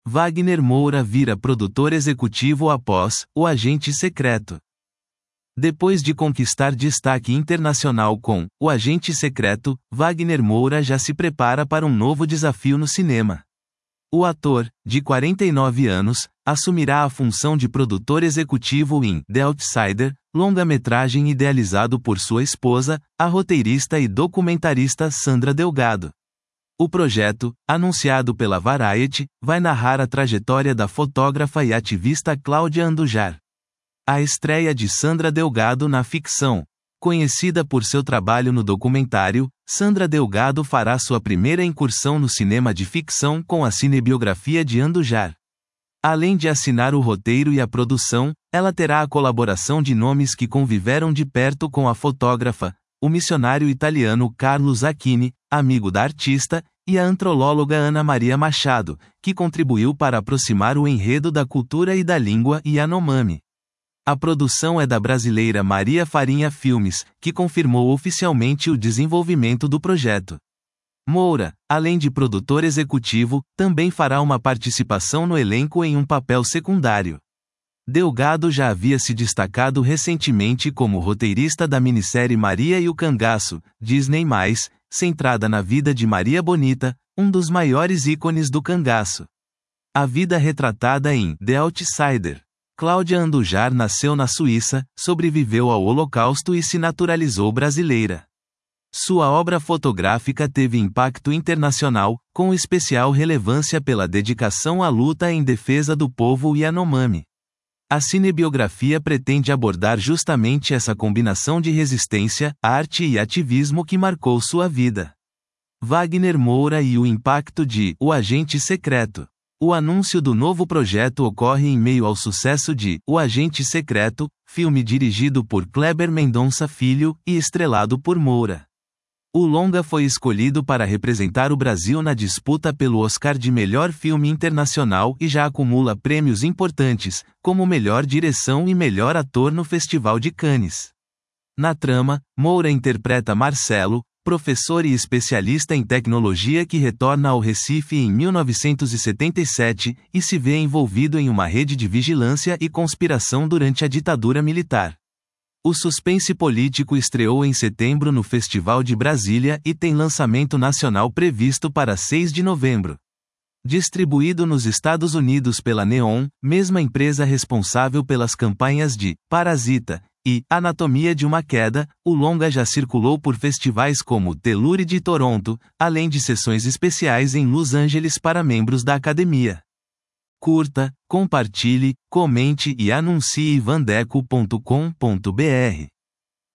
Wagner Moura vira produtor executivo após O Agente Secreto. Depois de conquistar destaque internacional com O Agente Secreto, Wagner Moura já se prepara para um novo desafio no cinema. O ator, de 49 anos, assumirá a função de produtor executivo em The Outsider, longa-metragem idealizado por sua esposa, a roteirista e documentarista Sandra Delgado. O projeto, anunciado pela Variety, vai narrar a trajetória da fotógrafa e ativista Cláudia Andujar. A estreia de Sandra Delgado na ficção. Conhecida por seu trabalho no documentário, Sandra Delgado fará sua primeira incursão no cinema de ficção com a cinebiografia de Andujar. Além de assinar o roteiro e a produção, ela terá a colaboração de nomes que conviveram de perto com a fotógrafa, o missionário italiano Carlo Zacchini, amigo da artista, e a antropóloga Ana Maria Machado, que contribuiu para aproximar o enredo da cultura e da língua Yanomami. A produção é da brasileira Maria Farinha Filmes, que confirmou oficialmente o desenvolvimento do projeto. Moura, além de produtor executivo, também fará uma participação no elenco em um papel secundário. Delgado já havia se destacado recentemente como roteirista da minissérie Maria e o Cangaço, Disney+, centrada na vida de Maria Bonita, um dos maiores ícones do cangaço. A vida retratada em The Outsider. Cláudia Andujar nasceu na Suíça, sobreviveu ao Holocausto e se naturalizou brasileira. Sua obra fotográfica teve impacto internacional, com especial relevância pela dedicação à luta em defesa do povo Yanomami. A cinebiografia pretende abordar justamente essa combinação de resistência, arte e ativismo que marcou sua vida. Wagner Moura e o impacto de O Agente Secreto. O anúncio do novo projeto ocorre em meio ao sucesso de O Agente Secreto, filme dirigido por Kleber Mendonça Filho e estrelado por Moura. O longa foi escolhido para representar o Brasil na disputa pelo Oscar de Melhor Filme Internacional e já acumula prêmios importantes, como Melhor Direção e Melhor Ator no Festival de Cannes. Na trama, Moura interpreta Marcelo, professor e especialista em tecnologia que retorna ao Recife em 1977 e se vê envolvido em uma rede de vigilância e conspiração durante a ditadura militar. O suspense político estreou em setembro no Festival de Brasília e tem lançamento nacional previsto para 6 de novembro. Distribuído nos Estados Unidos pela Neon, mesma empresa responsável pelas campanhas de Parasita e Anatomia de uma Queda, o longa já circulou por festivais como Tellure de Toronto, além de sessões especiais em Los Angeles para membros da academia. Curta, compartilhe, comente e anuncie vandeco.com.br.